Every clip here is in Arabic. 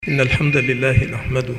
إن الحمد لله نحمده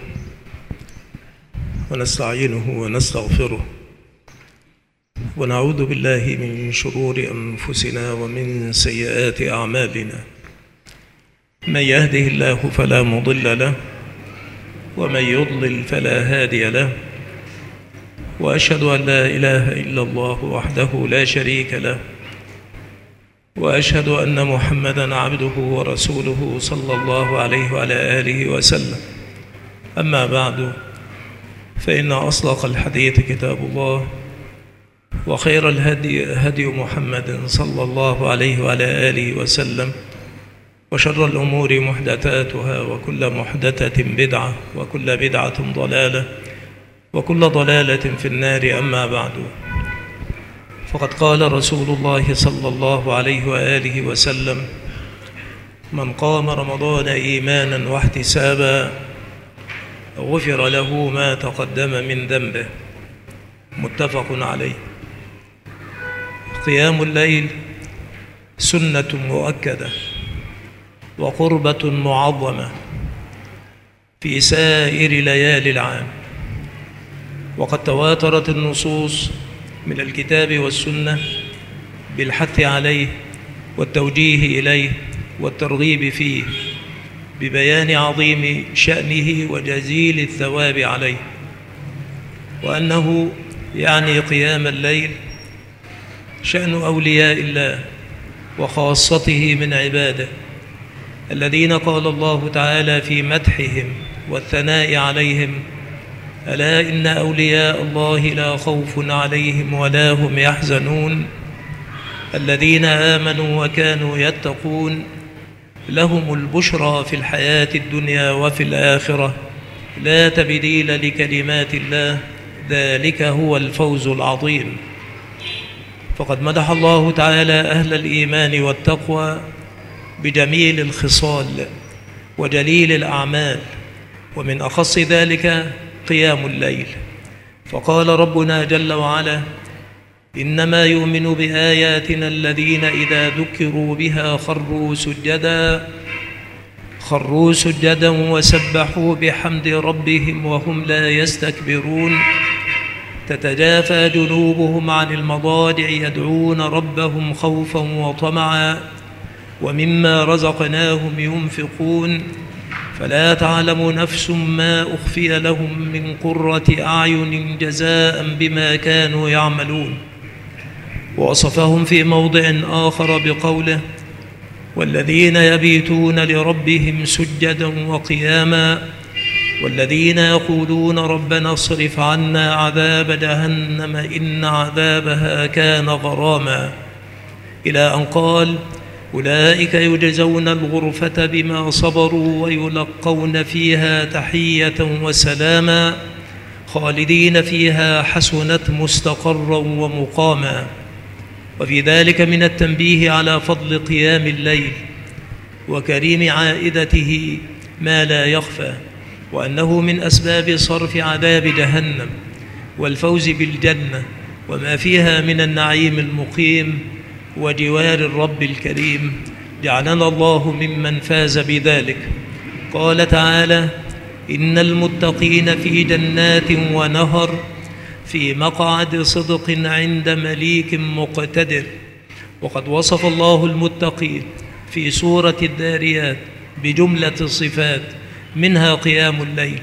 ونستعينه ونستغفره ونعوذ بالله من شرور أنفسنا ومن سيئات أعمالنا. من يهده الله فلا مضل له ومن يضلل فلا هادي له، وأشهد أن لا إله إلا الله وحده لا شريك له، وأشهد أن محمدًا عبده ورسوله صلى الله عليه وعلى آله وسلم. أما بعد، فإن أصدق الحديث كتاب الله، وخير الهدي هدي محمد صلى الله عليه وعلى آله وسلم، وشر الأمور محدثاتها، وكل محدثة بدعة، وكل بدعة ضلالة، وكل ضلالة في النار. أما بعد، فقد قال رسول الله صلى الله عليه وآله وسلم: من قام رمضان إيمانا واحتسابا غفر له ما تقدم من ذنبه. متفق عليه. قيام الليل سنة مؤكدة وقربة معظمة في سائر ليالي العام، وقد تواترت النصوص من الكتاب والسنة بالحث عليه والتوجيه إليه والترغيب فيه، ببيان عظيم شأنه وجزيل الثواب عليه، وأنه يعني قيام الليل شأن أولياء الله وخاصته من عباده، الذين قال الله تعالى في مدحهم والثناء عليهم: ألا إن أولياء الله لا خوف عليهم ولا هم يحزنون الذين آمنوا وكانوا يتقون لهم البشرى في الحياة الدنيا وفي الآخرة لا تبديل لكلمات الله ذلك هو الفوز العظيم. فقد مدح الله تعالى أهل الإيمان والتقوى بجميل الخصال وجليل الأعمال، ومن أخص ذلك قيام الليل. فقال ربنا جل وعلا: إنما يؤمن بآياتنا الذين إذا ذكروا بها خروا سجدا وسبحوا بحمد ربهم وهم لا يستكبرون تتجافى جنوبهم عن المضاجع يدعون ربهم خوفا وطمعا ومما رزقناهم ينفقون فلا تعلم نفس ما أخفي لهم من قرة أعين جزاء بما كانوا يعملون. ووصفهم في موضع آخر بقوله: والذين يبيتون لربهم سجدا وقياما والذين يقولون ربنا اصرف عنا عذاب جهنم إن عذابها كان غراما، إلى أن قال: أولئك يجزون الغرفة بما صبروا ويلقون فيها تحية وسلاما خالدين فيها حسنت مستقرا ومقاما. وفي ذلك من التنبيه على فضل قيام الليل وكريم عائدته ما لا يخفى، وأنه من أسباب صرف عذاب جهنم والفوز بالجنة وما فيها من النعيم المقيم وجوار الرب الكريم. جعلنا الله ممن فاز بذلك. قال تعالى: إن المتقين في جنات ونهر في مقعد صدق عند مليك مقتدر. وقد وصف الله المتقين في سورة الذاريات بجملة صفات، منها قيام الليل،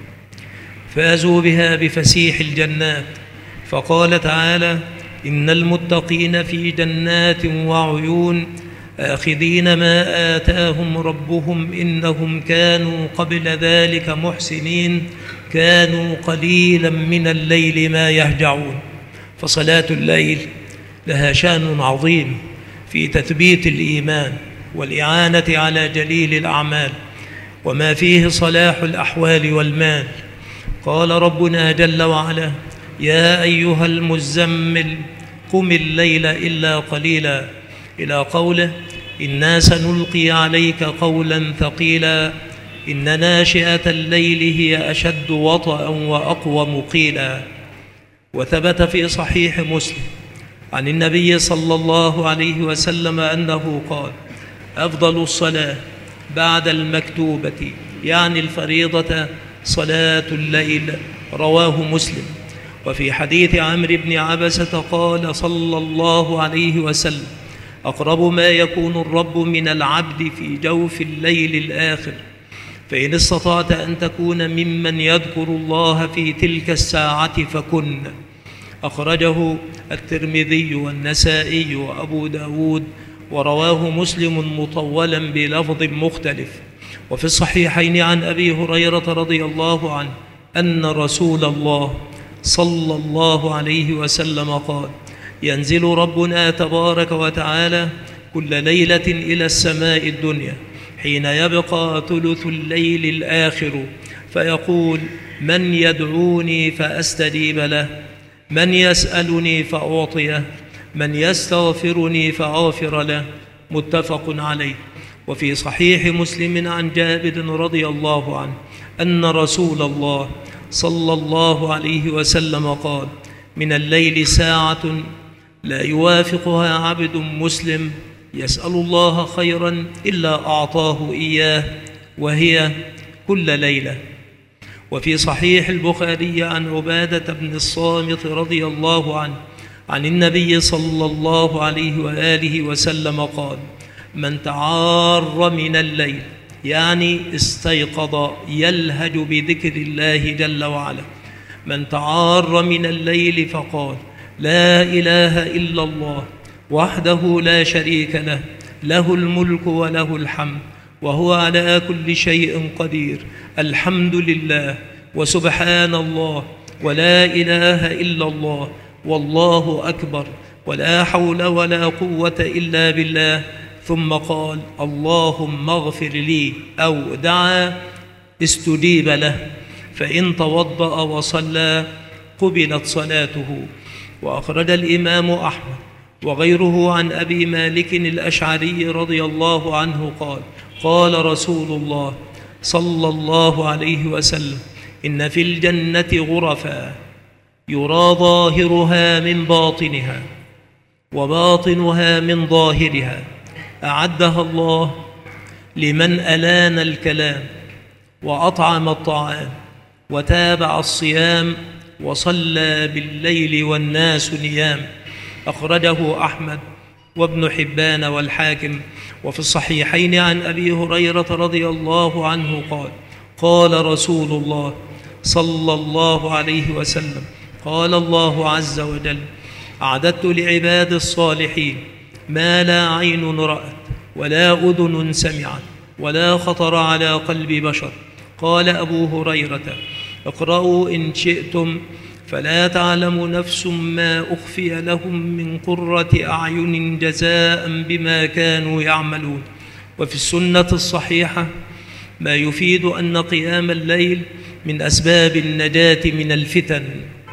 فازوا بها بفسيح الجنات. فقال تعالى: إن المتقين في جنات وعيون آخذين ما آتاهم ربهم إنهم كانوا قبل ذلك محسنين كانوا قليلا من الليل ما يهجعون. فصلاة الليل لها شأن عظيم في تثبيت الإيمان والإعانة على جليل الأعمال وما فيه صلاح الأحوال والمال. قال ربنا جل وعلا: يا أيها المزمل قم الليل إلا قليلا، إلى قوله: إنا سنلقي عليك قولا ثقيلا إن ناشئة الليل هي أشد وطئا وأقوم قيلا. وثبت في صحيح مسلم عن النبي صلى الله عليه وسلم أنه قال: أفضل الصلاة بعد المكتوبة يعني الفريضة صلاة الليل، رواه مسلم. وفي حديث عمرو بن عبسة قال صلى الله عليه وسلم: أقرب ما يكون الرب من العبد في جوف الليل الآخر، فإن استطعت أن تكون ممن يذكر الله في تلك الساعة فكن. أخرجه الترمذي والنسائي وأبو داود، ورواه مسلم مطولا بلفظ مختلف. وفي الصحيحين عن أبي هريرة رضي الله عنه أن رسول الله صلى الله عليه وسلم قال: ينزل ربنا تبارك وتعالى كل ليلة إلى السماء الدنيا حين يبقى ثلث الليل الآخر، فيقول: من يدعوني فأستجيب له، من يسألني فأعطيه، من يستغفرني فأغفر له. متفق عليه. وفي صحيح مسلم عن جابر رضي الله عنه أن رسول الله صلى الله عليه وسلم قال: من الليل ساعة لا يوافقها عبد مسلم يسأل الله خيرا إلا أعطاه إياه، وهي كل ليلة. وفي صحيح البخاري عن عبادة بن الصامت رضي الله عنه عن النبي صلى الله عليه وآله وسلم قال: من تعار من الليل، يعني استيقظ يلهج بذكر الله جل وعلا، من تعار من الليل فقال: لا إله إلا الله وحده لا شريك له، له الملك وله الحمد وهو على كل شيء قدير، الحمد لله وسبحان الله ولا إله إلا الله والله أكبر ولا حول ولا قوة إلا بالله، ثم قال: اللهم اغفر لي، أو دعا استجيب له، فإن توضأ وصلى قبلت صلاته. وأخرج الإمام أحمد وغيره عن أبي مالك الأشعري رضي الله عنه قال: قال رسول الله صلى الله عليه وسلم: إن في الجنة غرفا يرى ظاهرها من باطنها وباطنها من ظاهرها، أعدها الله لمن ألان الكلام وأطعم الطعام وتابع الصيام وصلى بالليل والناس نيام. أخرجه أحمد وابن حبان والحاكم. وفي الصحيحين عن أبي هريرة رضي الله عنه قال: قال رسول الله صلى الله عليه وسلم: قال الله عز وجل: أعددت لعباد الصالحين ما لا عين رأت ولا أذن سمعت ولا خطر على قلب بشر. قال أبو هريرة: اقرأوا إن شئتم فلا تعلم نفس ما أخفي لهم من قرة أعين جزاء بما كانوا يعملون. وفي السنة الصحيحة ما يفيد أن قيام الليل من أسباب النجاة من الفتن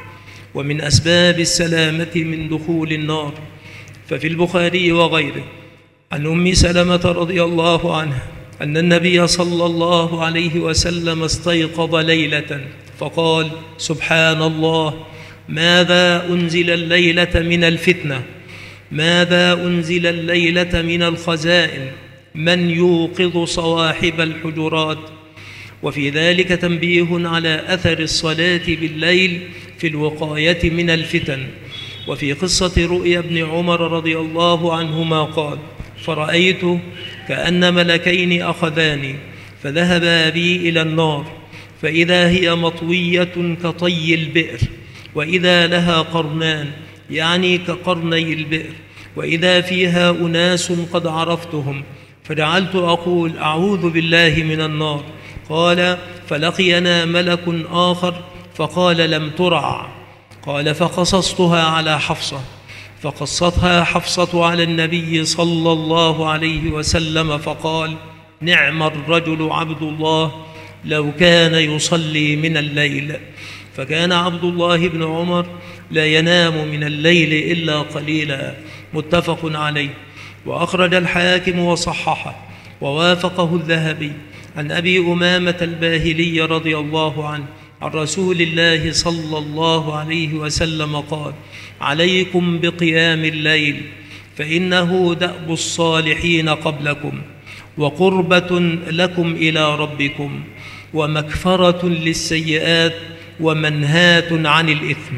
ومن أسباب السلامة من دخول النار. ففي البخاري وغيره عن أم سلمة رضي الله عنها أن النبي صلى الله عليه وسلم استيقظ ليلة فقال: سبحان الله، ماذا أنزل الليلة من الفتنة، ماذا أنزل الليلة من الخزائن، من يوقظ صواحب الحجرات. وفي ذلك تنبيه على أثر الصلاة بالليل في الوقاية من الفتن. وفي قصة رؤيا ابن عمر رضي الله عنهما قال: فرأيت كأن ملكين أخذاني فذهبا بي إلى النار، فإذا هي مطوية كطي البئر، وإذا لها قرنان يعني كقرني البئر، وإذا فيها أناس قد عرفتهم، فجعلت أقول: أعوذ بالله من النار. قال: فلقينا ملك آخر فقال: لم ترع. قال: فقصصتها على حفصة، فقصتها حفصة على النبي صلى الله عليه وسلم فقال: نعم الرجل عبد الله لو كان يصلي من الليل. فكان عبد الله بن عمر لا ينام من الليل إلا قليلا. متفق عليه. وأخرج الحاكم وصححه ووافقه الذهبي عن أبي أمامة الباهلي رضي الله عنه عن رسول الله صلى الله عليه وسلم قال: عليكم بقيام الليل، فإنه دأب الصالحين قبلكم وقربة لكم إلى ربكم. ومكفرة للسيئات ومنهاة عن الإثم.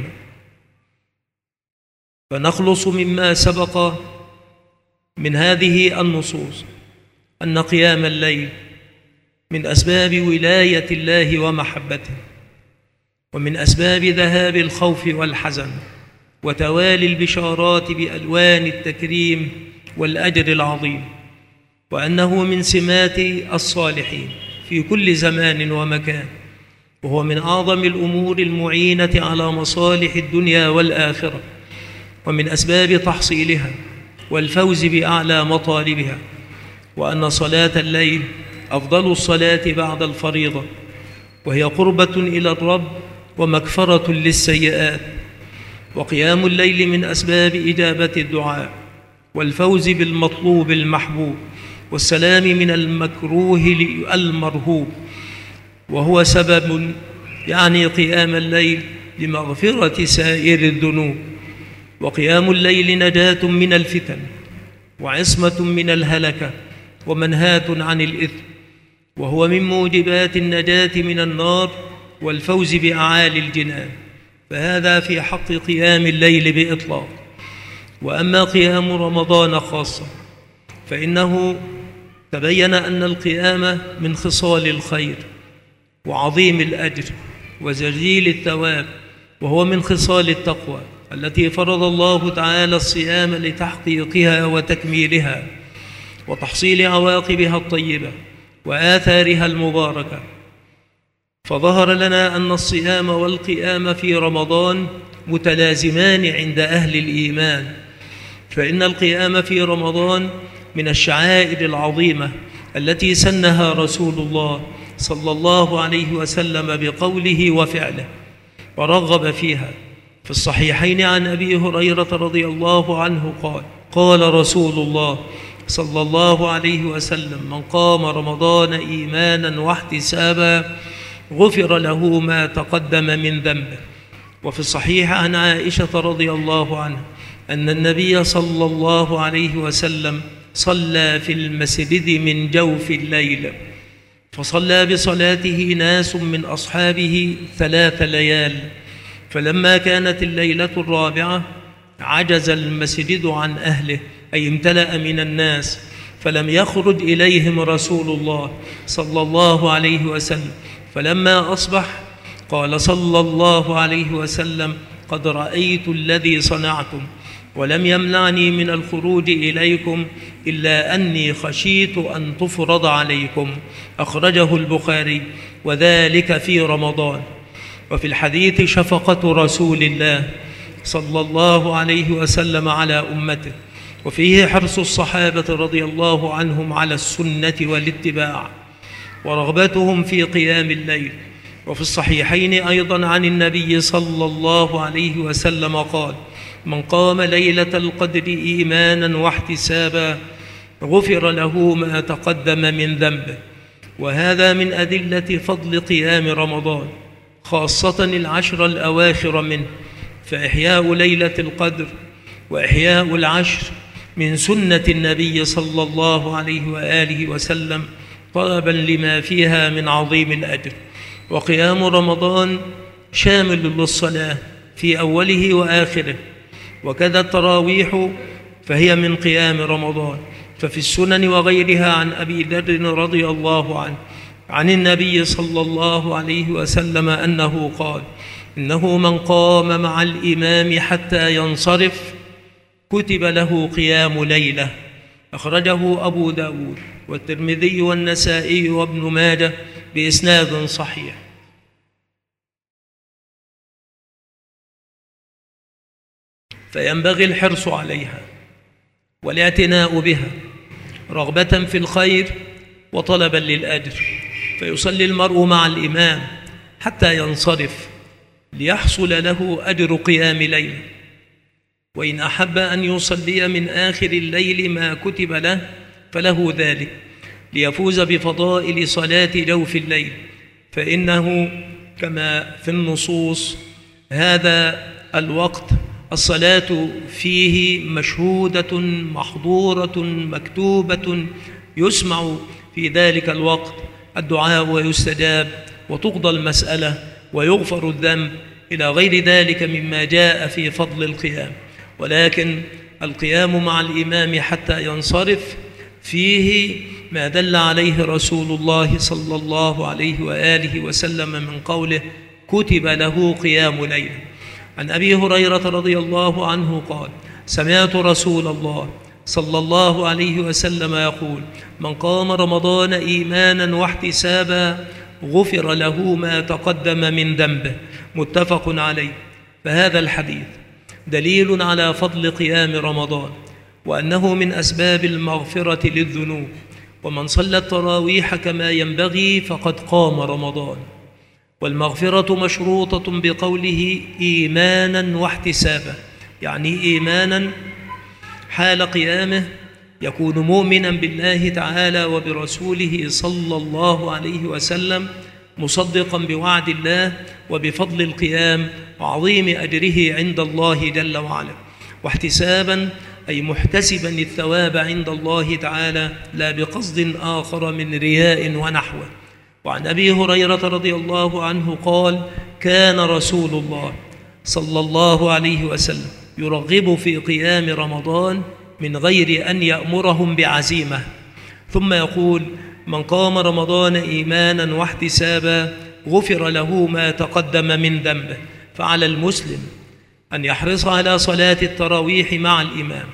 فنخلص مما سبق من هذه النصوص أن قيام الليل من أسباب ولاية الله ومحبته، ومن أسباب ذهاب الخوف والحزن وتوالي البشارات بألوان التكريم والأجر العظيم، وأنه من سمات الصالحين في كل زمان ومكان، وهو من أعظم الأمور المعينة على مصالح الدنيا والآخرة، ومن أسباب تحصيلها والفوز بأعلى مطالبها، وأن صلاة الليل أفضل الصلاة بعد الفريضة، وهي قربة إلى الرب ومكفرة للسيئات. وقيام الليل من أسباب إجابة الدعاء والفوز بالمطلوب المحبوب والسلام من المكروه المرهوب، وهو سبب يعني قيام الليل لمغفرة سائر الذنوب. وقيام الليل نجاة من الفتن وعصمة من الهلكة ومنهاة عن الإثم، وهو من موجبات النجاة من النار والفوز بأعالي الجنان، فهذا في حق قيام الليل بإطلاق. وأما قيام رمضان خاصة فإنه تبين أن القيام من خصال الخير وعظيم الأجر وجزيل الثواب، وهو من خصال التقوى التي فرض الله تعالى الصيام لتحقيقها وتكميلها وتحصيل عواقبها الطيبة وآثارها المباركة. فظهر لنا أن الصيام والقيام في رمضان متلازمان عند أهل الإيمان، فإن القيام في رمضان من الشعائر العظيمة التي سنها رسول الله صلى الله عليه وسلم بقوله وفعله ورغب فيها. في الصحيحين عن أبي هريرة رضي الله عنه قال: قال رسول الله صلى الله عليه وسلم: من قام رمضان إيمانا واحتسابا غفر له ما تقدم من ذنبه. وفي الصحيح عن عائشة رضي الله عنها أن النبي صلى الله عليه وسلم صلى في المسجد من جوف الليل، فصلى بصلاته ناس من أصحابه 3 ليال، فلما كانت الليلة الرابعة عجز المسجد عن أهله، أي امتلأ من الناس، فلم يخرج إليهم رسول الله صلى الله عليه وسلم. فلما أصبح قال صلى الله عليه وسلم: قد رأيت الذي صنعتم، ولم يمنعني من الخروج إليكم إلا أني خشيت أن تفرض عليكم. أخرجه البخاري، وذلك في رمضان. وفي الحديث شفقة رسول الله صلى الله عليه وسلم على أمته، وفيه حرص الصحابة رضي الله عنهم على السنة والاتباع ورغبتهم في قيام الليل. وفي الصحيحين أيضا عن النبي صلى الله عليه وسلم قال: من قام ليلة القدر إيمانا واحتسابا غفر له ما تقدم من ذنبه. وهذا من أدلة فضل قيام رمضان، خاصة العشر الأواخر منه، فإحياء ليلة القدر وإحياء العشر من سنة النبي صلى الله عليه وآله وسلم طلبا لما فيها من عظيم الأجر. وقيام رمضان شامل للصلاة في أوله وآخره، وكذا التراويح فهي من قيام رمضان. ففي السنن وغيرها عن أبي ذر رضي الله عنه عن النبي صلى الله عليه وسلم أنه قال: إنه من قام مع الإمام حتى ينصرف كتب له قيام ليلة. أخرجه أبو داود والترمذي والنسائي وابن ماجه بإسناد صحيح. فينبغي الحرص عليها والاعتناء بها رغبة في الخير وطلبا للأجر، فيصلي المرء مع الإمام حتى ينصرف ليحصل له أجر قيام ليلة، وإن أحب أن يصلي من آخر الليل ما كتب له فله ذلك ليفوز بفضائل صلاة جوف الليل، فإنه كما في النصوص هذا الوقت الصلاة فيه مشهودة محضورة مكتوبة، يسمع في ذلك الوقت الدعاء ويستجاب وتقضى المسألة ويغفر الذنب إلى غير ذلك مما جاء في فضل القيام. ولكن القيام مع الإمام حتى ينصرف فيه ما دل عليه رسول الله صلى الله عليه وآله وسلم من قوله: كتب له قيام ليل. عن أبي هريرة رضي الله عنه قال: سمعت رسول الله صلى الله عليه وسلم يقول: من قام رمضان إيمانا واحتسابا غفر له ما تقدم من ذنبه. متفق عليه. فهذا الحديث دليل على فضل قيام رمضان، وأنه من أسباب المغفرة للذنوب. ومن صلى التراويح كما ينبغي فقد قام رمضان. والمغفرة مشروطة بقوله إيمانا واحتسابا، يعني إيمانا حال قيامه يكون مؤمنا بالله تعالى وبرسوله صلى الله عليه وسلم، مصدقا بوعد الله وبفضل القيام وعظيم أجره عند الله جل وعلا. واحتسابا أي محتسبا الثواب عند الله تعالى، لا بقصد آخر من رياء ونحوه. وعن أبي هريرة رضي الله عنه قال: كان رسول الله صلى الله عليه وسلم يرغب في قيام رمضان من غير أن يأمرهم بعزيمة، ثم يقول: من قام رمضان إيمانا واحتسابا غفر له ما تقدم من ذنبه. فعلى المسلم أن يحرص على صلاة التراويح مع الإمام،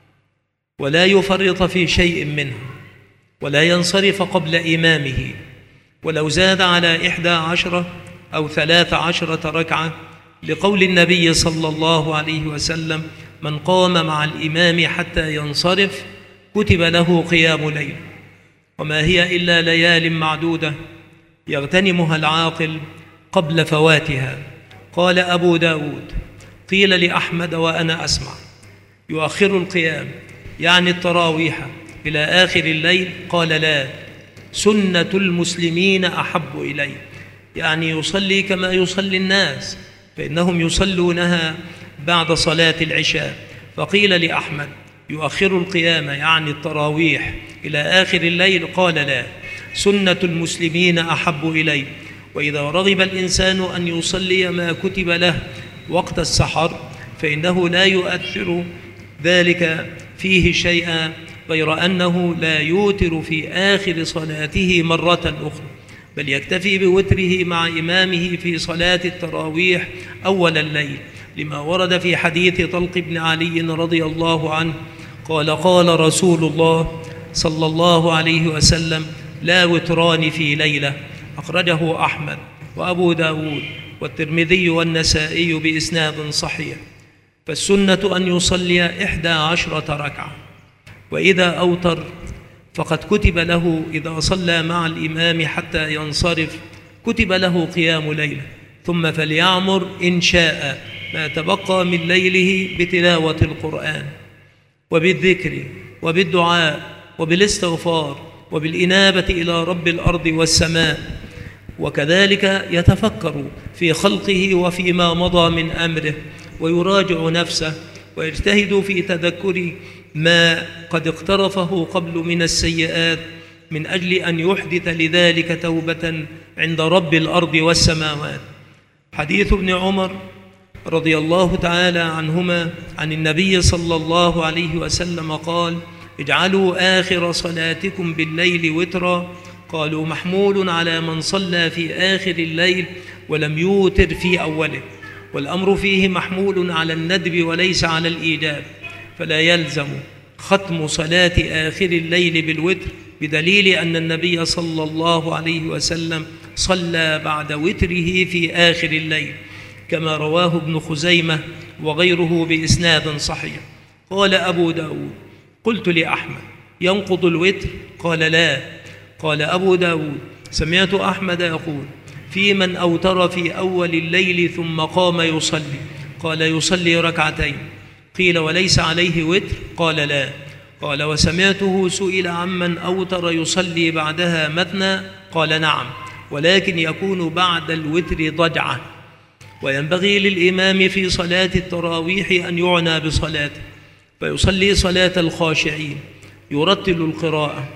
ولا يفرط في شيء منه، ولا ينصرف قبل إمامه، ولو زاد على 11 أو 13 ركعة، لقول النبي صلى الله عليه وسلم: من قام مع الإمام حتى ينصرف كتب له قيام ليل. وما هي إلا ليال معدودة يغتنمها العاقل قبل فواتها. قال أبو داود: قيل لأحمد وأنا أسمع: يؤخر القيام يعني التراويح إلى آخر الليل؟ قال: لا، سنة المسلمين أحب إلي، يعني يصلي كما يصلي الناس، فإنهم يصلونها بعد صلاة العشاء. فقيل لأحمد: يؤخر القيام يعني التراويح إلى آخر الليل؟ قال: لا، سنة المسلمين أحب إلي. وإذا رغب الإنسان أن يصلي ما كتب له وقت السحر فإنه لا يؤثر ذلك فيه شيئا، غير أنه لا يوتر في آخر صلاته مرة أخرى، بل يكتفي بوتره مع إمامه في صلاة التراويح أول الليل، لما ورد في حديث طلق بن علي رضي الله عنه قال: قال رسول الله صلى الله عليه وسلم: لا وتران في ليلة. أخرجه أحمد وأبو داود والترمذي والنسائي بإسناد صحيح. فالسنة أن يصلي 11 ركعة، وإذا أوتر فقد كتب له، إذا صلى مع الإمام حتى ينصرف كتب له قيام ليلة، ثم فليعمر إن شاء ما تبقى من ليله بتلاوة القرآن وبالذكر وبالدعاء وبالاستغفار وبالإنابة إلى رب الأرض والسماء، وكذلك يتفكر في خلقه وفيما مضى من أمره، ويراجع نفسه ويجتهد في تذكر ما قد اقترفه قبل من السيئات، من أجل أن يحدث لذلك توبة عند رب الأرض والسماوات. حديث ابن عمر رضي الله تعالى عنهما عن النبي صلى الله عليه وسلم قال: اجعلوا آخر صلاتكم بالليل وترا. قالوا: محمول على من صلى في آخر الليل ولم يوتر في أوله، والأمر فيه محمول على الندب وليس على الإيجاب، فلا يلزم ختم صلاة آخر الليل بالوتر، بدليل أن النبي صلى الله عليه وسلم صلى بعد وتره في آخر الليل، كما رواه ابن خزيمة وغيره بإسناد صحيح. قال أبو داود: قلت لأحمد: ينقض الوتر؟ قال: لا. قال أبو داود: سمعت أحمد يقول: في من أوتر في أول الليل ثم قام يصلي، قال: يصلي ركعتين. قيل: وليس عليه وتر؟ قال: لا. قال: وسمعته سئل عمن أوتر يصلي بعدها مثنى، قال: نعم، ولكن يكون بعد الوتر ضجعة. وينبغي للإمام في صلاة التراويح أن يعنى بصلاته، فيصلي صلاة الخاشعين، يرتل القراءة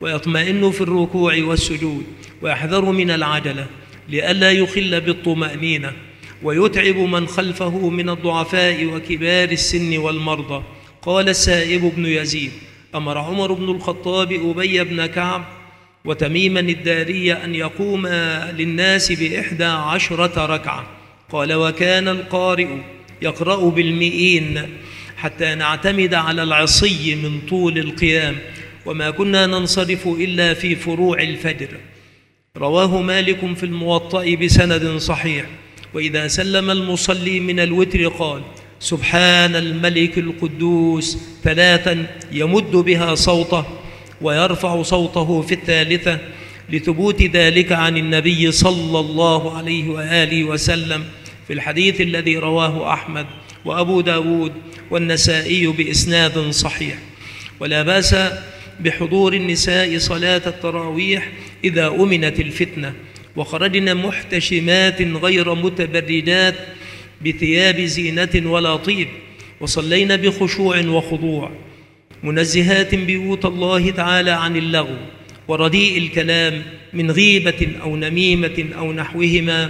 ويطمئن في الركوع والسجود، ويحذر من العجلة لئلا يخل بالطمأنينة، ويتعب من خلفه من الضعفاء وكبار السن والمرضى. قال السائب بن يزيد: أمر عمر بن الخطاب أبي بن كعب وتميما الداري أن يقوم للناس ب11 ركعة. قال: وكان القارئ يقرأ بالمئين حتى نعتمد على العصي من طول القيام، وما كنا ننصرف إلا في فروع الفجر. رواه مالك في الموطأ بسند صحيح. وإذا سلم المصلي من الوتر قال: سبحان الملك القدوس 3 يمد بها صوته ويرفع صوته في 3، لثبوت ذلك عن النبي صلى الله عليه وآله وسلم في الحديث الذي رواه أحمد وأبو داود والنسائي بإسناد صحيح. ولا بأس بحضور النساء صلاة التراويح إذا أمنت الفتنة، وخرجن محتشمات غير متبرجات بثياب زينة ولا طيب، وصلين بخشوع وخضوع، منزهات بيوت الله تعالى عن اللغو ورديء الكلام من غيبة أو نميمة أو نحوهما،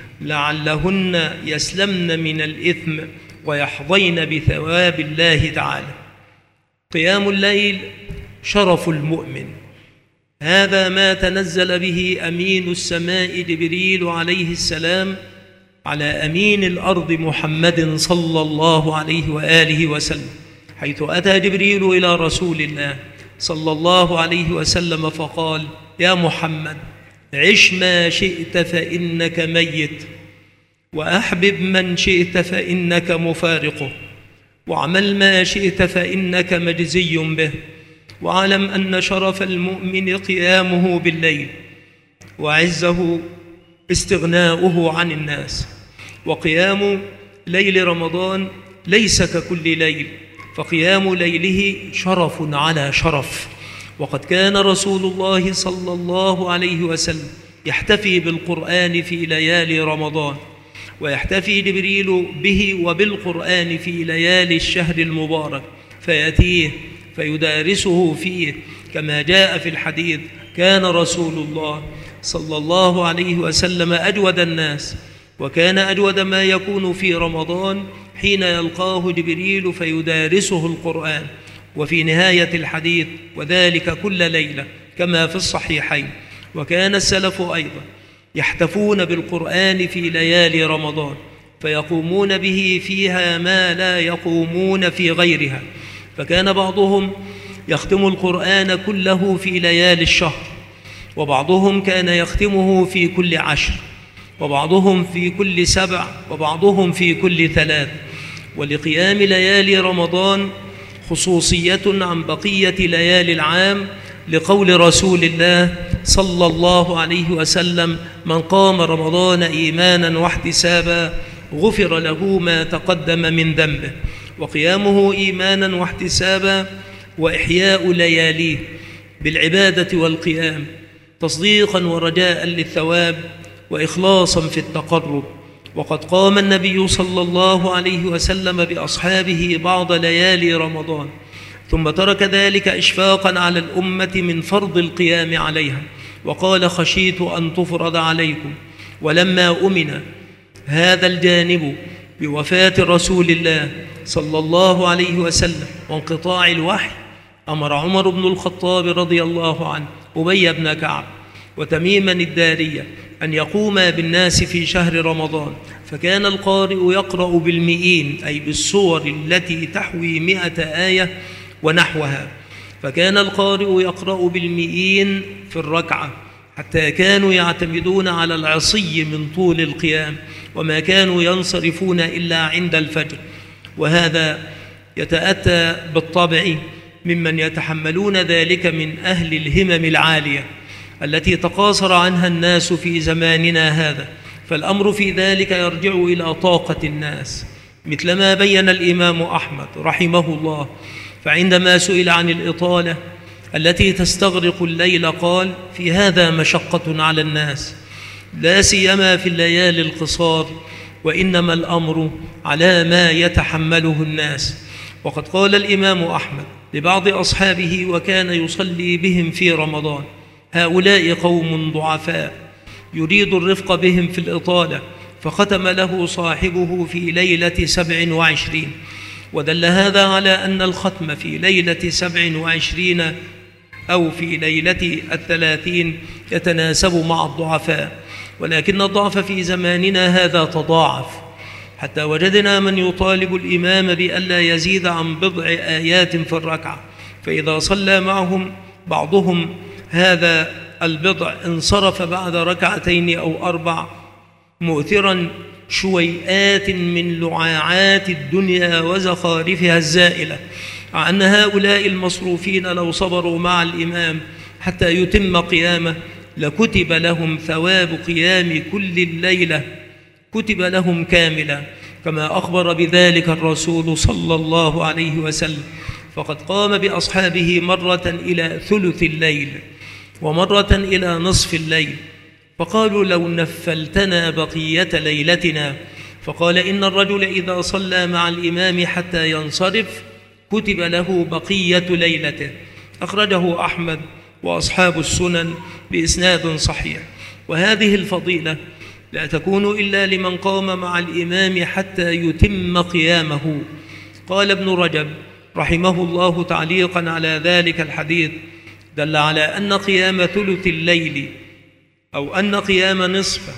لعلهن يسلمن من الإثم ويحظين بثواب الله تعالى. قيام الليل شرف المؤمن، هذا ما تنزل به أمين السماء جبريل عليه السلام على أمين الأرض محمد صلى الله عليه وآله وسلم، حيث أتى جبريل إلى رسول الله صلى الله عليه وسلم فقال: يا محمد، عش ما شئت فإنك ميت، وأحبب من شئت فإنك مفارقه، واعمل ما شئت فإنك مجزي به، واعلم أن شرف المؤمن قيامه بالليل، وعزه استغناؤه عن الناس. وقيام ليل رمضان ليس ككل ليل، فقيام ليله شرف على شرف. وقد كان رسول الله صلى الله عليه وسلم يحتفي بالقرآن في ليالي رمضان، ويحتفي جبريل به وبالقرآن في ليالي الشهر المبارك، فيأتيه فيدارسه فيه، كما جاء في الحديث: كان رسول الله صلى الله عليه وسلم أجود الناس، وكان أجود ما يكون في رمضان حين يلقاه جبريل فيدارسه القرآن. وفي نهاية الحديث: وذلك كل ليلة، كما في الصحيحين. وكان السلف أيضا يحتفون بالقرآن في ليالي رمضان، فيقومون به فيها ما لا يقومون في غيرها. فكان بعضهم يختم القرآن كله في ليالي الشهر، وبعضهم كان يختمه في كل 10، وبعضهم في كل 7، وبعضهم في كل 3. ولقيام ليالي رمضان خصوصية عن بقية ليالي العام، لقول رسول الله صلى الله عليه وسلم: من قام رمضان إيمانا واحتسابا غفر له ما تقدم من ذنبه. وقيامه إيمانا واحتسابا وإحياء لياليه بالعبادة والقيام تصديقا ورجاء للثواب وإخلاصا في التقرب. وقد قام النبي صلى الله عليه وسلم بأصحابه بعض ليالي رمضان، ثم ترك ذلك إشفاقا على الأمة من فرض القيام عليها، وقال: خشيت أن تفرض عليكم. ولما أمن هذا الجانب بوفاة رسول الله صلى الله عليه وسلم وانقطاع الوحي، أمر عمر بن الخطاب رضي الله عنه أبي بن كعب وتميما الدارية أن يقوما بالناس في شهر رمضان، فكان القارئ يقرأ بالمئين، أي بالسور التي تحوي 100 آية ونحوها. فكان القارئ يقرأ بالمئين في الركعة، حتى كانوا يعتمدون على العصي من طول القيام، وما كانوا ينصرفون إلا عند الفجر. وهذا يتأتى بالطبع ممن يتحملون ذلك من أهل الهمم العالية التي تقاصر عنها الناس في زماننا هذا، فالأمر في ذلك يرجع إلى طاقة الناس، مثلما بين الإمام أحمد رحمه الله، فعندما سئل عن الإطالة التي تستغرق الليل قال: في هذا مشقة على الناس، لا سيما في الليالي القصار، وإنما الأمر على ما يتحمله الناس. وقد قال الإمام أحمد لبعض أصحابه وكان يصلي بهم في رمضان: هؤلاء قوم ضعفاء يريد الرفق بهم في الإطالة، فختم له صاحبه في ليلة 27. ودل هذا على أن الختم في ليلة 27 أو في ليلة 30 يتناسب مع الضعفاء، ولكن الضعف في زماننا هذا تضاعف، حتى وجدنا من يطالب الإمام بألا يزيد عن بضع آيات في الركعة، فإذا صلى معهم بعضهم هذا البضع انصرف بعد ركعتين أو 4 مؤثرا شويئات من لعاعات الدنيا وزخارفها الزائلة، مع أن هؤلاء المصروفين لو صبروا مع الإمام حتى يتم قيامه لكتب لهم ثواب قيام كل الليلة، كتب لهم كاملا، كما أخبر بذلك الرسول صلى الله عليه وسلم. فقد قام بأصحابه مرة إلى ثلث الليل ومرة إلى نصف الليل، فقالوا: لو نفلتنا بقية ليلتنا. فقال: إن الرجل إذا صلى مع الإمام حتى ينصرف كتب له بقية ليلته. أخرجه أحمد وأصحاب السنن بإسناد صحيح. وهذه الفضيلة لا تكون إلا لمن قام مع الإمام حتى يتم قيامه. قال ابن رجب رحمه الله تعليقا على ذلك الحديث: دل على أن قيام ثلث الليل أو أن قيام نصفه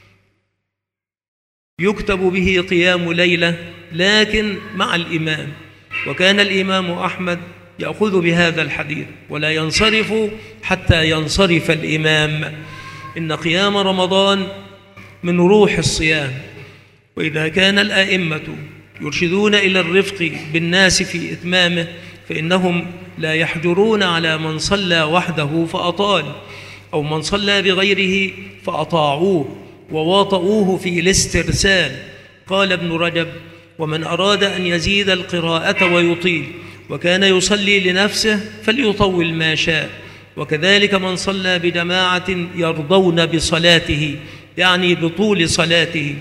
يكتب به قيام ليلة لكن مع الإمام. وكان الإمام أحمد يأخذ بهذا الحديث ولا ينصرف حتى ينصرف الإمام. إن قيام رمضان من روح الصيام، وإذا كان الأئمة يرشدون إلى الرفق بالناس في إتمامه فإنهم لا يحجرون على من صلى وحده فأطال، أو من صلى بغيره فأطاعوه وواطؤوه في الاسترسال. قال ابن رجب: ومن أراد أن يزيد القراءة ويطيل وكان يصلي لنفسه فليطول ما شاء. وكذلك من صلى بجماعة يرضون بصلاته، يعني بطول صلاته.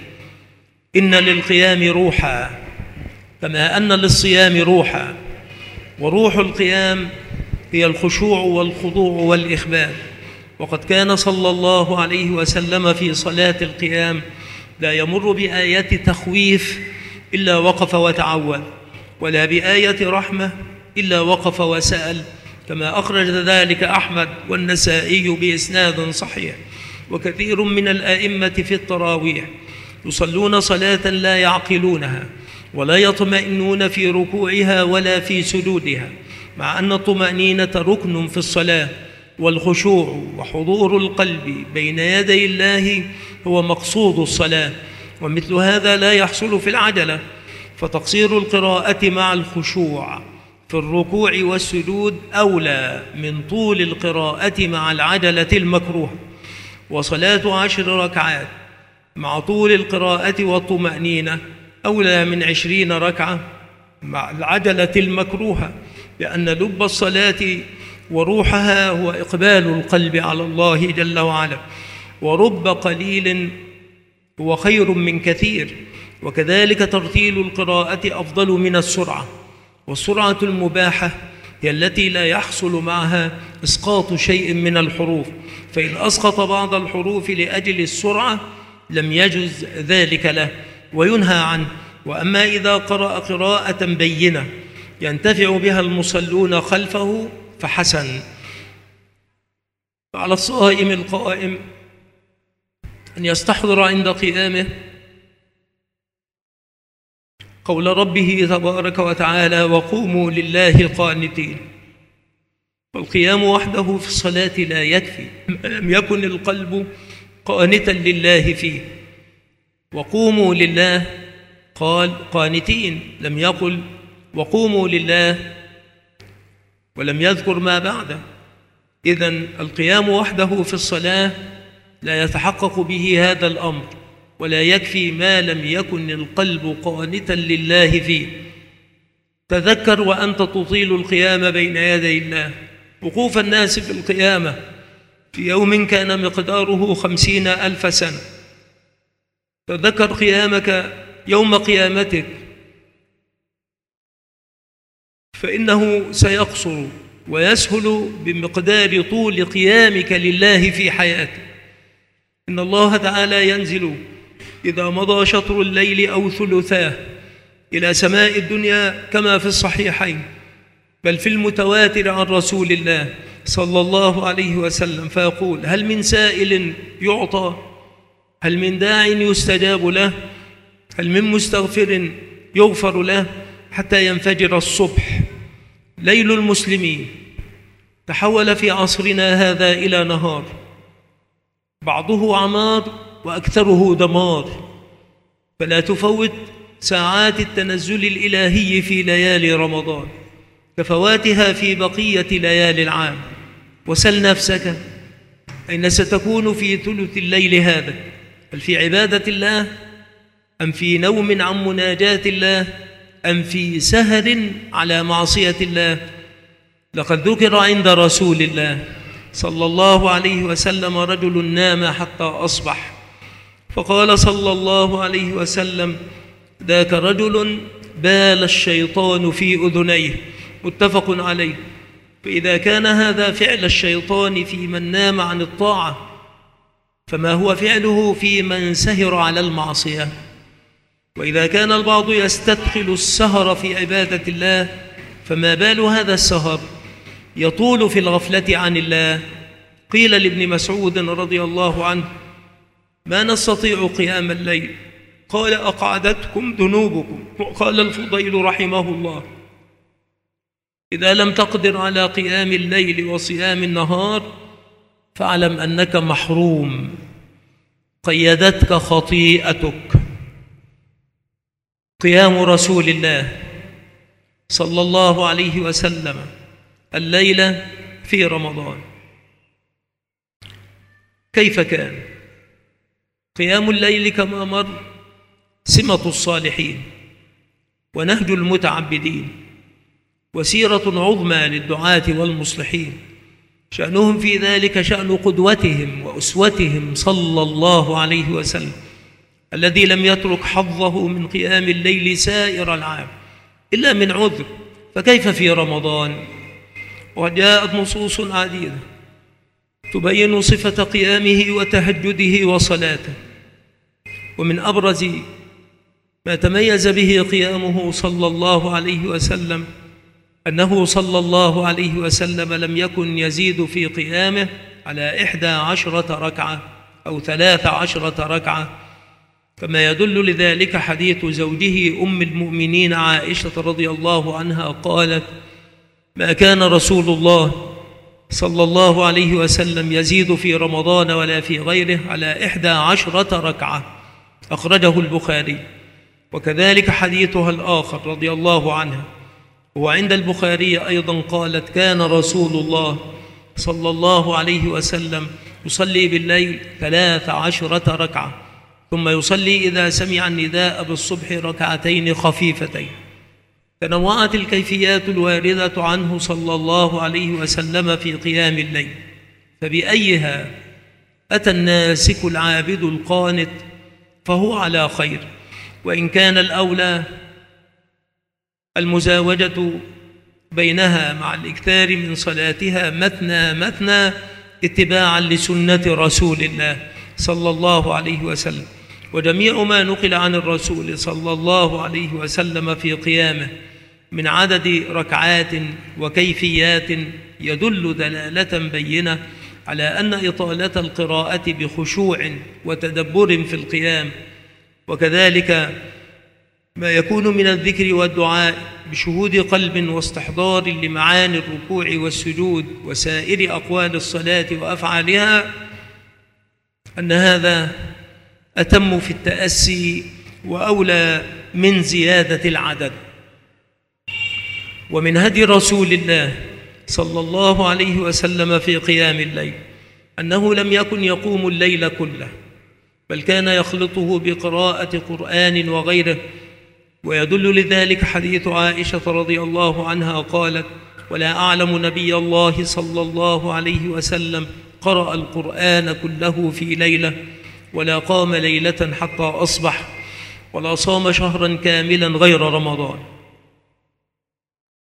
إن للقيام روحا كما أن للصيام روحا، وروح القيام هي الخشوع والخضوع والإخبات. وقد كان صلى الله عليه وسلم في صلاة القيام لا يمر بآية تخويف إلا وقف وتعوذ، ولا بآية رحمة إلا وقف وسأل، كما أخرج ذلك أحمد والنسائي بإسناد صحيح. وكثير من الأئمة في التراويح يصلون صلاة لا يعقلونها ولا يطمئنون في ركوعها ولا في سجودها، مع أن الطمأنينة ركن في الصلاة، والخشوع وحضور القلب بين يدي الله هو مقصود الصلاة. ومثل هذا لا يحصل في العجلة، فتقصير القراءة مع الخشوع في الركوع والسجود أولى من طول القراءة مع العجلة المكروهة. وصلاة 10 ركعات مع طول القراءة والطمأنينة أولى من 20 ركعة مع العجلة المكروهة، لأن لب الصلاة وروحها هو إقبال القلب على الله جل وعلا، ورب قليل هو خير من كثير. وكذلك ترتيل القراءة أفضل من السرعة، والسرعة المباحة هي التي لا يحصل معها إسقاط شيء من الحروف، فإن أسقط بعض الحروف لأجل السرعة لم يجز ذلك له وينهى عنه. وأما إذا قرأ قراءة بينة ينتفع بها المصلون خلفه فحسن. فعلى الصائم القائم أن يستحضر عند قيامه قول ربه تبارك وتعالى: وقوموا لله قانتين. والقيام وحده في الصلاة لا يكفي ما لم يكن القلب قانتا لله فيه. وقوموا لله قال قانتين، لم يقل وقوموا لله ولم يذكر ما بعده. إذن القيام وحده في الصلاة لا يتحقق به هذا الأمر، ولا يكفي ما لم يكن القلب قانتا لله فيه. تذكر وأنت تطيل القيام بين يدي الله، وقوف الناس في القيامة في يوم كان مقداره 50,000 سنة. تذكر قيامك يوم قيامتك فإنه سيقصر ويسهل بمقدار طول قيامك لله في حياتك. إن الله تعالى ينزل إذا مضى شطر الليل أو ثلثاه إلى سماء الدنيا كما في الصحيحين، بل في المتواتر عن رسول الله صلى الله عليه وسلم، فيقول: هل من سائل يعطى؟ هل من داع يستجاب له؟ هل من مستغفر يغفر له؟ حتى ينفجر الصبح. ليل المسلمين تحول في عصرنا هذا إلى نهار، بعضه عمار وأكثره دمار، فلا تفوت ساعات التنزل الإلهي في ليالي رمضان كفواتها في بقية ليالي العام. وسل نفسك أين ستكون في ثلث الليل هذا؟ هل في عبادة الله، أم في نوم عن مناجاة الله، أم في سهر على معصية الله؟ لقد ذكر عند رسول الله صلى الله عليه وسلم رجل نام حتى أصبح، فقال صلى الله عليه وسلم: ذاك رجل بال الشيطان في أذنيه. متفق عليه. فإذا كان هذا فعل الشيطان في من نام عن الطاعة، فما هو فعله في من سهر على المعصية؟ وإذا كان البعض يستدخل السهر في عبادة الله، فما بال هذا السهر يطول في الغفلة عن الله؟ قيل لابن مسعود رضي الله عنه: ما نستطيع قيام الليل. قال: أقعدتكم ذنوبكم. وقال الفضيل رحمه الله: إذا لم تقدر على قيام الليل وصيام النهار فاعلم أنك محروم، قيدتك خطيئتك. قيام رسول الله صلى الله عليه وسلم الليلة في رمضان كيف كان؟ قيام الليل كما مر سمة الصالحين ونهج المتعبدين، وسيرة عظمى للدعاة والمصلحين، شأنهم في ذلك شأن قدوتهم وأسوتهم صلى الله عليه وسلم، الذي لم يترك حظه من قيام الليل سائر العام إلا من عذر، فكيف في رمضان؟ وجاءت نصوص عديدة تبين صفة قيامه وتهجده وصلاته. ومن أبرز ما تميز به قيامه صلى الله عليه وسلم أنه صلى الله عليه وسلم لم يكن يزيد في قيامه على 11 ركعة أو 13 ركعة، كما يدل لذلك حديث زوجه أم المؤمنين عائشة رضي الله عنها قالت: ما كان رسول الله صلى الله عليه وسلم يزيد في رمضان ولا في غيره على 11 ركعة، أخرجه البخاري. وكذلك حديثها الآخر رضي الله عنها وعند البخاري أيضا قالت: كان رسول الله صلى الله عليه وسلم يصلي بالليل 13 ركعة، ثم يصلي إذا سمع النداء بالصبح ركعتين خفيفتين. تنوعت الكيفيات الواردة عنه صلى الله عليه وسلم في قيام الليل، فبأيها أتى الناسك العابد القانت فهو على خير، وإن كان الأولى المزاوجة بينها مع الإكثار من صلاتها مثنى مثنى اتباعا لسنة رسول الله صلى الله عليه وسلم. وجميع ما نقل عن الرسول صلى الله عليه وسلم في قيامه من عدد ركعات وكيفيات يدل دلالة بينة على أن إطالة القراءة بخشوع وتدبر في القيام، وكذلك ما يكون من الذكر والدعاء بشهود قلب واستحضار لمعاني الركوع والسجود وسائر أقوال الصلاة وأفعالها، أن هذا أتم في التأسي وأولى من زيادة العدد. ومن هدي رسول الله صلى الله عليه وسلم في قيام الليل أنه لم يكن يقوم الليل كله، بل كان يخلطه بقراءة قرآن وغيره. ويدل لذلك حديث عائشة رضي الله عنها قالت: ولا أعلم نبي الله صلى الله عليه وسلم قرأ القرآن كله في ليلة، ولا قام ليلة حتى أصبح، ولا صام شهرا كاملا غير رمضان.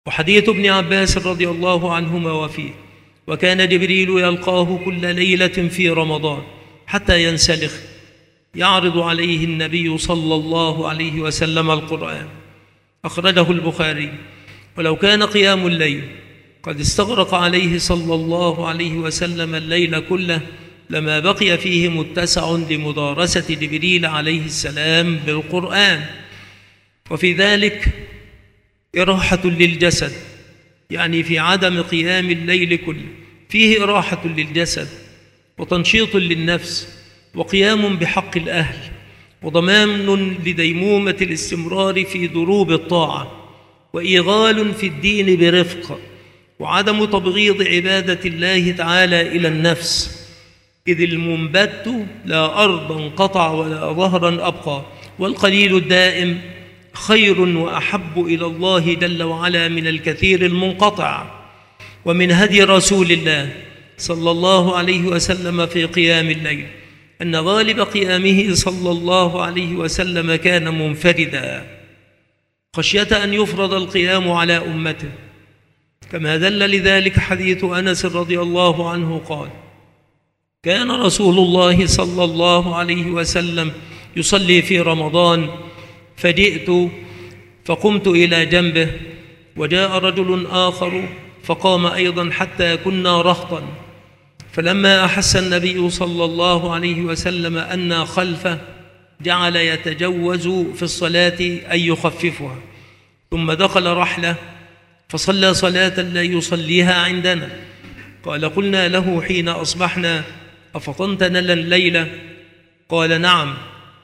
وحديث ابن عباس رضي الله عنهما وفيه: وكان جبريل يلقاه كل ليلة في رمضان حتى ينسلخ يعرض عليه النبي صلى الله عليه وسلم القرآن. أخرجه البخاري. ولو كان قيام الليل قد استغرق عليه صلى الله عليه وسلم الليل كله لما بقي فيه متسع لمدارسة جبريل عليه السلام بالقرآن. وفي ذلك إراحة للجسد، يعني في عدم قيام الليل كله فيه إراحة للجسد وتنشيط للنفس وقيام بحق الأهل وضمان لديمومة الاستمرار في دروب الطاعة وإيغال في الدين برفق وعدم تبغيض عبادة الله تعالى إلى النفس، إذ المنبت لا أرضا قطع ولا ظهرا أبقى، والقليل الدائم خير وأحب إلى الله جل وعلا من الكثير المنقطع. ومن هدي رسول الله صلى الله عليه وسلم في قيام الليل أن غالب قيامه صلى الله عليه وسلم كان منفردا خشية أن يفرض القيام على أمته، كما دل لذلك حديث أنس رضي الله عنه قال: كان رسول الله صلى الله عليه وسلم يصلي في رمضان فجئت فقمت إلى جنبه وجاء رجل آخر فقام أيضا حتى كنا رهطا، فلما أحس النبي صلى الله عليه وسلم أنا خلفه جعل يتجوز في الصلاة أن يخففها، ثم دخل رحله فصلى صلاة لا يصليها عندنا. قال: قلنا له حين أصبحنا: أفطنتنا الليلة؟ قال: نعم،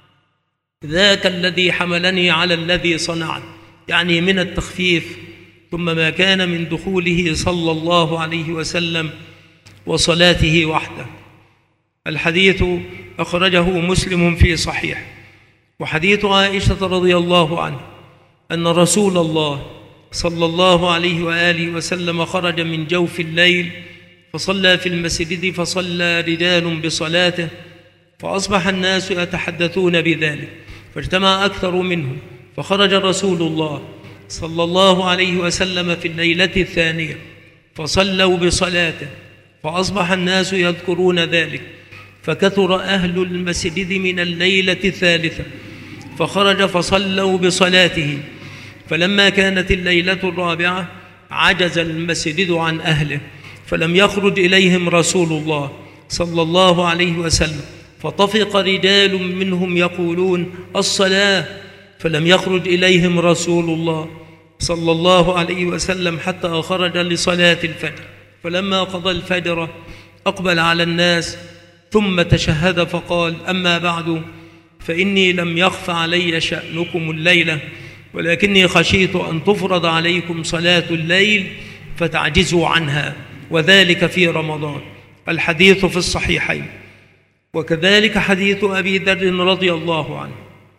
ذاك الذي حملني على الذي صنعت، يعني من التخفيف، ثم ما كان من دخوله صلى الله عليه وسلم وصلاته وحده. الحديث أخرجه مسلم في صحيح. وحديث عائشة رضي الله عنها أن رسول الله صلى الله عليه وآله وسلم خرج من جوف الليل فصلى في المسجد، فصلى رجال بصلاته فأصبح الناس يتحدثون بذلك، فاجتمع أكثر منهم، فخرج رسول الله صلى الله عليه وسلم في الليلة الثانية فصلوا بصلاته، فأصبح الناس يذكرون ذلك، فكثر أهل المسجد من الليلة الثالثة، فخرج فصلوا بصلاته، فلما كانت الليلة الرابعة عجز المسجد عن أهله، فلم يخرج إليهم رسول الله صلى الله عليه وسلم، فطفق رجال منهم يقولون: الصلاة، فلم يخرج إليهم رسول الله صلى الله عليه وسلم حتى خرج لصلاة الفجر، فلما قضى الفجر أقبل على الناس ثم تشهد فقال: أما بعد، فإني لم يخف علي شأنكم الليلة، ولكني خشيت أن تفرض عليكم صلاة الليل فتعجزوا عنها، وذلك في رمضان. الحديث في الصحيحين. وكذلك حديث أبي ذر رضي الله عنه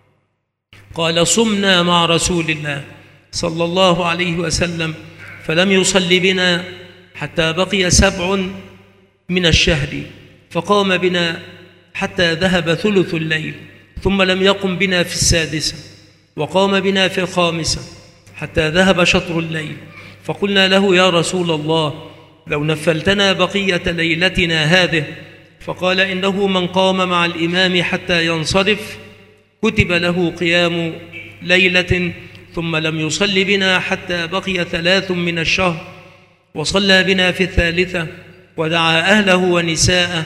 قال: صمنا مع رسول الله صلى الله عليه وسلم فلم يصل بنا حتى بقي 7 من الشهر، فقام بنا حتى ذهب ثلث الليل، ثم لم يقم بنا في 6، وقام بنا في 5 حتى ذهب شطر الليل، فقلنا له: يا رسول الله، لو نفلتنا بقية ليلتنا هذه. فقال: إنه من قام مع الإمام حتى ينصرف كتب له قيام ليلة، ثم لم يصل بنا حتى بقي 3 من الشهر، وصلى بنا في 3 ودعا أهله ونساءه،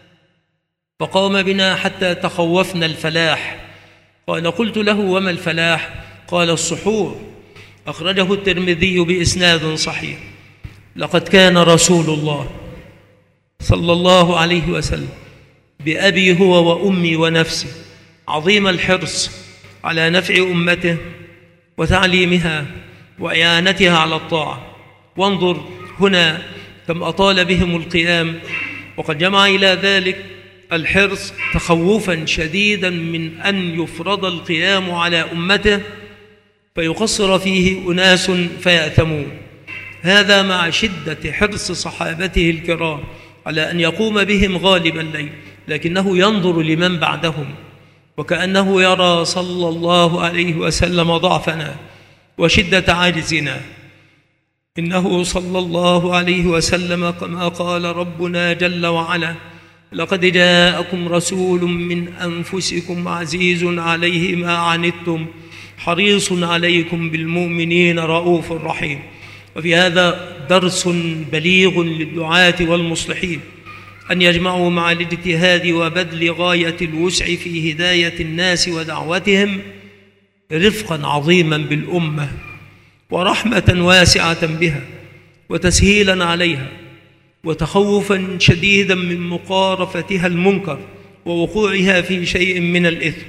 فقام بنا حتى تخوفنا الفلاح. قال: قلت له: وما الفلاح؟ قال: السحور. أخرجه الترمذي بإسناد صحيح. لقد كان رسول الله صلى الله عليه وسلم بأبي هو وأمي ونفسي عظيم الحرص على نفع أمته وتعليمها وإعانتها على الطاعة. وانظر هنا كم أطال بهم القيام، وقد جمع إلى ذلك الحرص تخوفا شديدا من أن يفرض القيام على أمته فيقصر فيه أناس فيأثمون. هذا مع شدة حرص صحابته الكرام على أن يقوم بهم غالب الليل، لكنه ينظر لمن بعدهم وكأنه يرى صلى الله عليه وسلم ضعفنا وشدة عاجزنا، إنه صلى الله عليه وسلم كما قال ربنا جل وعلا: لقد جاءكم رسول من أنفسكم عزيز عليه ما عنتم حريص عليكم بالمؤمنين رؤوف رحيم. وفي هذا درس بليغ للدعاة والمصلحين أن يجمعوا مع الاجتهاد وبذل غاية الوسع في هداية الناس ودعوتهم رفقا عظيما بالأمة ورحمة واسعة بها وتسهيلا عليها وتخوفا شديدا من مقارفتها المنكر ووقوعها في شيء من الإثم،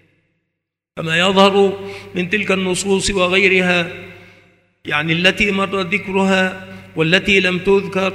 كما يظهر من تلك النصوص وغيرها التي مر ذكرها والتي لم تذكر،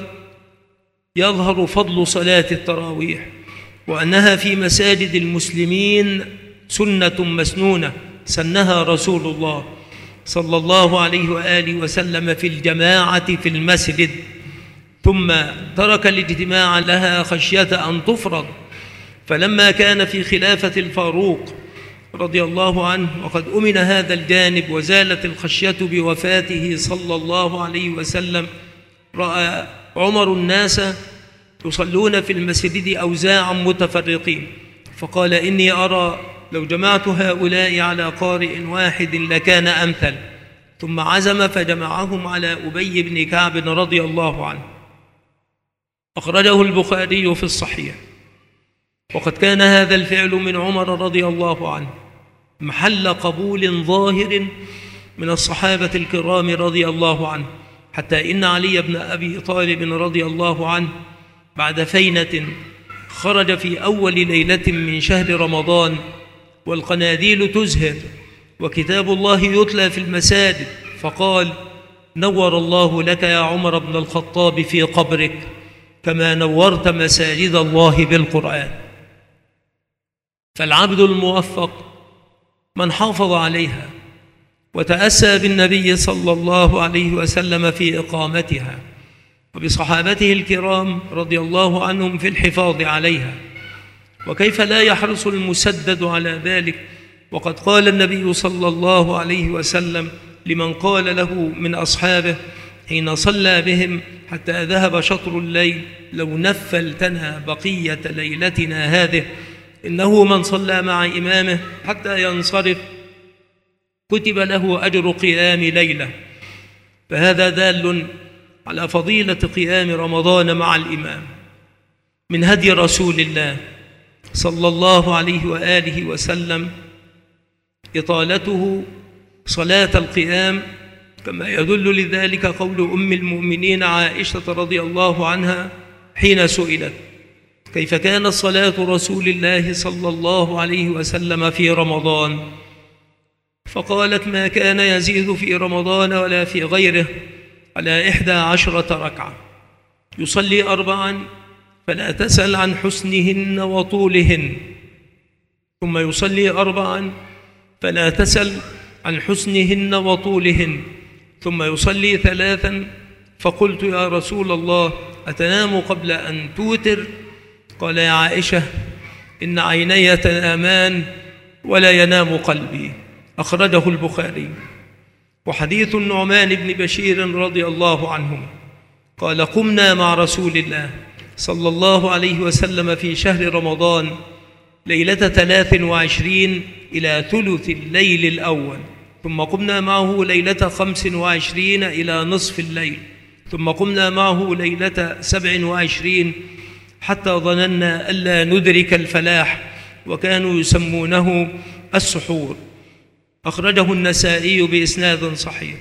يظهر فضل صلاة التراويح وأنها في مساجد المسلمين سنة مسنونة سنها رسول الله صلى الله عليه وآله وسلم في الجماعة في المسجد، ثم ترك الاجتماع لها خشية أن تفرض. فلما كان في خلافة الفاروق رضي الله عنه وقد أمن هذا الجانب وزالت الخشية بوفاته صلى الله عليه وسلم، رأى عمر الناس يصلون في المسجد أوزاعا متفرقين، فقال: إني أرى لو جمعت هؤلاء على قارئ واحد لكان أمثل. ثم عزم فجمعهم على أبي بن كعب رضي الله عنه. أخرجه البخاري في الصحيح. وقد كان هذا الفعل من عمر رضي الله عنه محل قبول ظاهر من الصحابة الكرام رضي الله عنه، حتى إن علي بن أبي طالب رضي الله عنه بعد فينة خرج في أول ليلة من شهر رمضان والقناديل تزهر وكتاب الله يتلى في المساجد، فقال: نور الله لك يا عمر بن الخطاب في قبرك كما نورت مساجد الله بالقرآن. فالعبد الموفق من حافظ عليها وتأسى بالنبي صلى الله عليه وسلم في إقامتها وبصحابته الكرام رضي الله عنهم في الحفاظ عليها. وكيف لا يحرص المسدد على ذلك، وقد قال النبي صلى الله عليه وسلم لمن قال له من أصحابه حين صلى بهم حتى ذهب شطر الليل: لو نفلتنا بقية ليلتنا هذه، إنه من صلى مع إمامه حتى ينصرف كتب له أجر قيام ليلة. فهذا دال على فضيلة قيام رمضان مع الإمام. من هدي رسول الله صلى الله عليه وآله وسلم إطالته صلاة القيام، كما يدل لذلك قول أم المؤمنين عائشة رضي الله عنها حين سئلت: كيف كانت صلاة رسول الله صلى الله عليه وسلم في رمضان؟ فقالت: ما كان يزيد في رمضان ولا في غيره على 11 ركعة، يصلي 4 فلا تسأل عن حسنهن وطولهن، ثم يصلي 4 فلا تسأل عن حسنهن وطولهن، ثم يصلي 3. فقلت: يا رسول الله أتنام قبل أن توتر؟ قال: يا عائشة إن عيني تنامان ولا ينام قلبي. أخرجه البخاري. وحديث النعمان بن بشير رضي الله عنه قال: قمنا مع رسول الله صلى الله عليه وسلم في شهر رمضان ليلة 23 إلى ثلث الليل الأول، ثم قمنا معه ليلة 25 إلى نصف الليل، ثم قمنا معه ليلة 27 حتى ظننا ألا ندرك الفلاح، وكانوا يسمونه السحور. أخرجه النسائي بإسناد صحيح.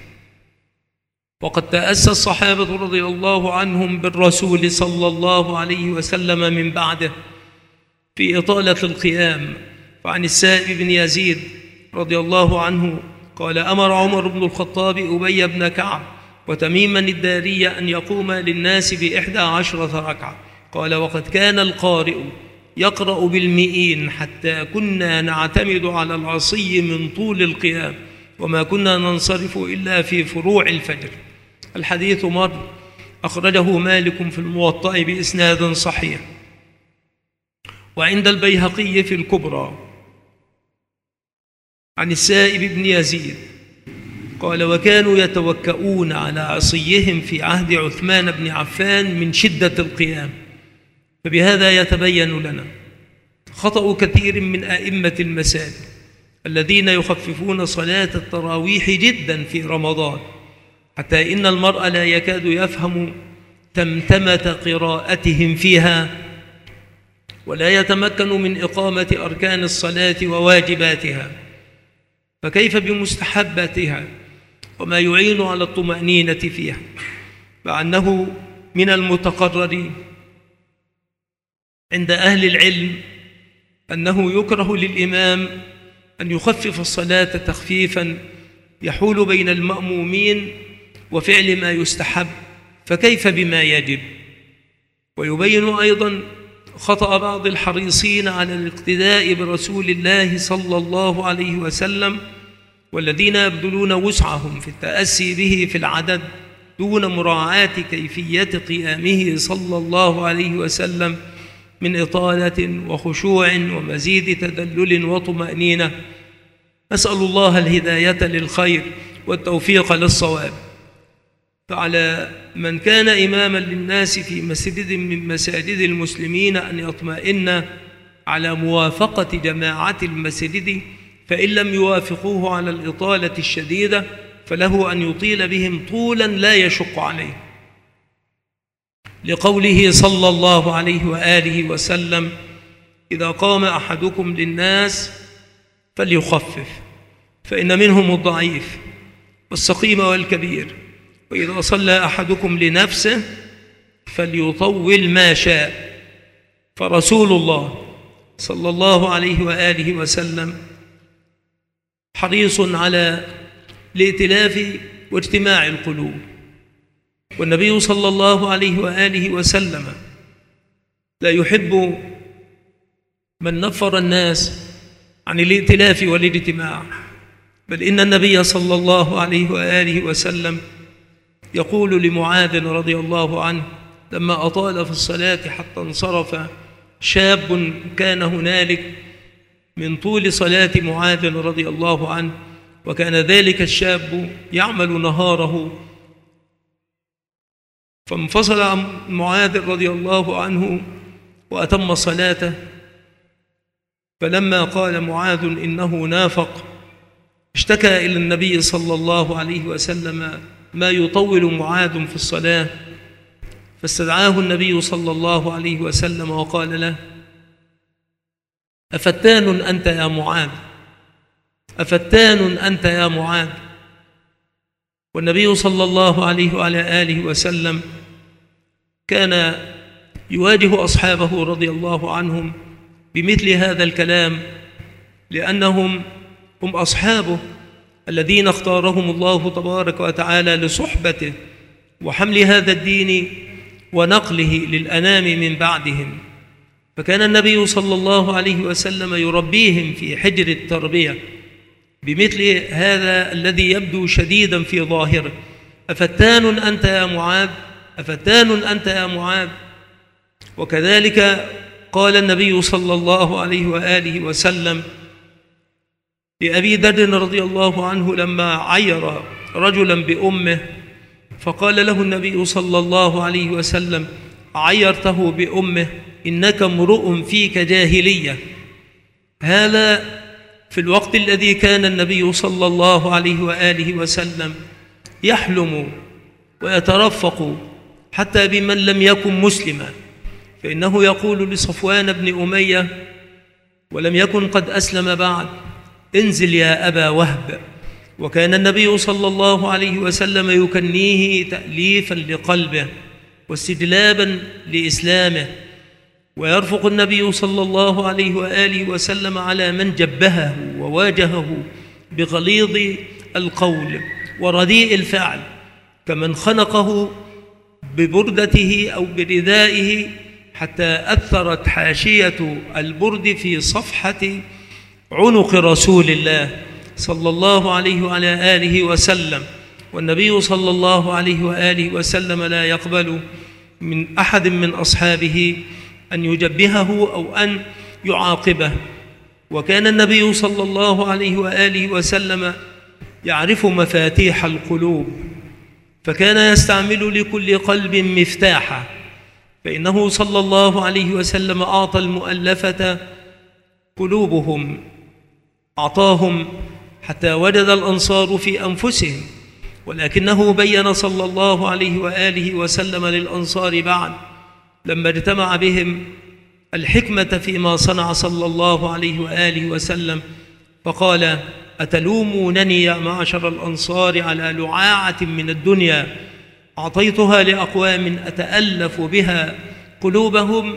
وقد تأسى الصحابة رضي الله عنهم بالرسول صلى الله عليه وسلم من بعده في إطالة القيام. فعن السائب بن يزيد رضي الله عنه قال: أمر عمر بن الخطاب أبي بن كعب وتميما الداري أن يقوم للناس ب11 ركعة. قال: وقد كان القارئ يقرأ بالمئين حتى كنا نعتمد على العصي من طول القيام، وما كنا ننصرف إلا في فروع الفجر. الحديث مر. أخرجه مالك في الموطأ بإسناد صحيح. وعند البيهقي في الكبرى عن السائب بن يزيد قال: وكانوا يتوكؤون على عصيهم في عهد عثمان بن عفان من شدة القيام. فبهذا يتبين لنا خطأ كثير من أئمة المساجد الذين يخففون صلاة التراويح جدا في رمضان، حتى إن المرء لا يكاد يفهم تمتمة قراءتهم فيها، ولا يتمكن من إقامة أركان الصلاة وواجباتها، فكيف بمستحباتها وما يعين على الطمأنينة فيها؟ مع أنه من المتقرر عند أهل العلم أنه يكره للإمام أن يخفف الصلاة تخفيفا يحول بين المأمومين وفعل ما يستحب، فكيف بما يجب؟ ويبين أيضا خطأ بعض الحريصين على الاقتداء برسول الله صلى الله عليه وسلم، والذين يبذلون وسعهم في التأسي به في العدد دون مراعاة كيفية قيامه صلى الله عليه وسلم من إطالة وخشوع ومزيد تدلل وطمأنينة. أسأل الله الهداية للخير والتوفيق للصواب. فعلى من كان إماما للناس في مسجد من مساجد المسلمين أن يطمئن على موافقة جماعة المسجد، فإن لم يوافقوه على الإطالة الشديدة فله أن يطيل بهم طولا لا يشق عليه، لقوله صلى الله عليه وآله وسلم: إذا قام أحدكم للناس فليخفف، فإن منهم الضعيف والسقيم والكبير، وإذا صلى أحدكم لنفسه فليطول ما شاء. فرسول الله صلى الله عليه وآله وسلم حريص على الائتلاف واجتماع القلوب، والنبي صلى الله عليه وآله وسلم لا يحب من نفر الناس عن الائتلاف والاجتماع، بل إن النبي صلى الله عليه وآله وسلم يقول لمعاذ رضي الله عنه لما أطال في الصلاة حتى انصرف شاب كان هنالك من طول صلاة معاذ رضي الله عنه، وكان ذلك الشاب يعمل نهاره، فانفصل عن معاذ رضي الله عنه وأتم صلاته. فلما قال معاذ إنه نافق اشتكى إلى النبي صلى الله عليه وسلم ما يطول معاذ في الصلاة، فاستدعاه النبي صلى الله عليه وسلم وقال له: أفتان أنت يا معاذ؟ أفتان أنت يا معاذ؟ والنبي صلى الله عليه وعلى آله وسلم كان يواجه أصحابه رضي الله عنهم بمثل هذا الكلام، لأنهم هم أصحابه الذين اختارهم الله تبارك وتعالى لصحبته وحمل هذا الدين ونقله للأنام من بعدهم. فكان النبي صلى الله عليه وسلم يربيهم في حجر التربية بمثل هذا الذي يبدو شديدا في ظاهره: أفتان أنت يا معاذ؟ أفتان أنت يا معاذ؟ وكذلك قال النبي صلى الله عليه وآله وسلم لأبي ذر رضي الله عنه لما عير رجلا بأمه، فقال له النبي صلى الله عليه وسلم: عيرته بأمه إنك امرؤ فيك جاهلية. هذا في الوقت الذي كان النبي صلى الله عليه وآله وسلم يحلم ويترفق حتى بمن لم يكن مسلما، فإنه يقول لصفوان بن أمية ولم يكن قد أسلم بعد: انزل يا أبا وهب. وكان النبي صلى الله عليه وسلم يكنيه تأليفا لقلبه واستجلابا لإسلامه، ويرفق النبي صلى الله عليه وآله وسلم على من جبهه وواجهه بغليظ القول ورديء الفعل، كمن خنقه ببردته أو بردائه حتى أثرت حاشية البرد في صفحة عنق رسول الله صلى الله عليه وعلى آله وسلم. والنبي صلى الله عليه وآله وسلم لا يقبل من أحد من أصحابه أن يجبهه أو أن يعاقبه. وكان النبي صلى الله عليه وآله وسلم يعرف مفاتيح القلوب، فكان يستعمل لكل قلب مفتاحا، فإنه صلى الله عليه وسلم أعطى المؤلفة قلوبهم، أعطاهم حتى وجد الأنصار في أنفسهم، ولكنه بين صلى الله عليه وآله وسلم للأنصار بعد لما اجتمع بهم الحكمة فيما صنع صلى الله عليه وآله وسلم، فقال: أتلومونني يا معشر الأنصار على لعاعة من الدنيا أعطيتها لأقوام أتألف بها قلوبهم،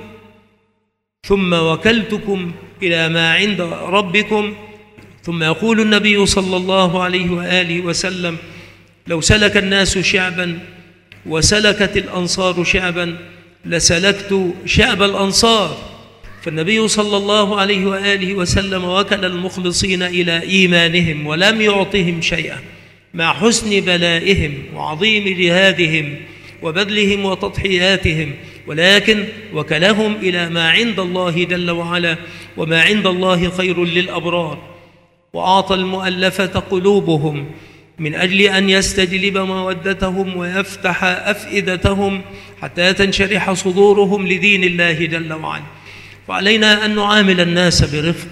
ثم وكلتكم إلى ما عند ربكم. ثم يقول النبي صلى الله عليه وآله وسلم: لو سلك الناس شعبا وسلكت الأنصار شعبا لسلكت شعب الأنصار. فالنبي صلى الله عليه وآله وسلم وكل المخلصين إلى إيمانهم ولم يعطهم شيئا، مع حسن بلائهم وعظيم جهادهم وبذلهم وتضحياتهم، ولكن وكلهم إلى ما عند الله جل وعلا، وما عند الله خير للأبرار. وأعطى المؤلفة قلوبهم من أجل أن يستجلب مودتهم ويفتح أفئدتهم حتى تنشرح صدورهم لدين الله جل وعلا. فعلينا أن نعامل الناس برفق،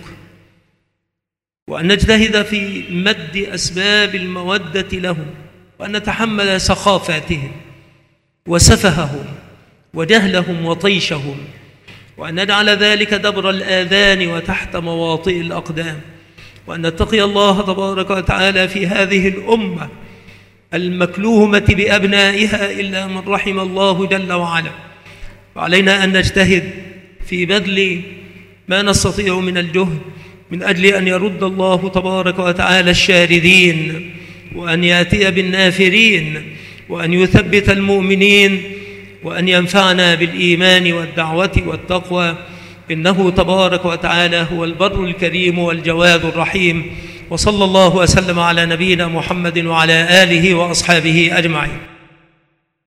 وأن نجتهد في مد أسباب المودة لهم، وأن نتحمل سخافتهم وسفههم وجهلهم وطيشهم، وأن نجعل ذلك دبر الآذان وتحت مواطئ الأقدام، وأن نتقي الله تبارك وتعالى في هذه الأمة المكلومة بأبنائها إلا من رحم الله جل وعلا. وعلينا أن نجتهد في بذل ما نستطيع من الجهد من أجل أن يرد الله تبارك وتعالى الشاردين، وأن يأتي بالنافرين، وأن يثبت المؤمنين، وأن ينفعنا بالإيمان والدعوة والتقوى، إنه تبارك وتعالى هو البر الكريم والجواد الرحيم. وصلى الله وسلم على نبينا محمد وعلى آله وأصحابه أجمعين.